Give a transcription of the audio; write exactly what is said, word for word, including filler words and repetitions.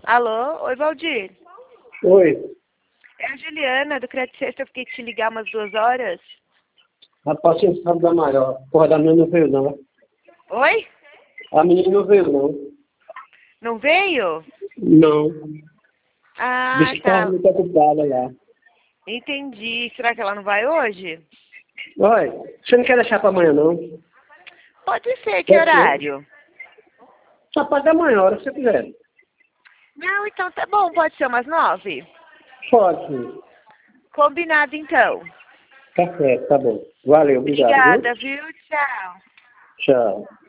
Alô? Oi, Valdir. Oi. É a Juliana, do Crédito Sexta. Eu fiquei te ligar umas duas horas. A paciente sabe da maior. Porra, da menina não veio, não. Oi? A menina não veio, não. Não veio? Não. Ah, Disse que estava tá. muito ocupada lá. Entendi. Será que ela não vai hoje? Oi, você não quer deixar para amanhã, não? Pode ser. Que Pode ser? horário? Só pode dar amanhã, a hora que você quiser. Não, então tá bom. Pode ser umas nove? Pode, sim. Combinado, então. Tá certo, tá bom. Valeu, obrigado, viu? Obrigada, viu? Tchau. Tchau.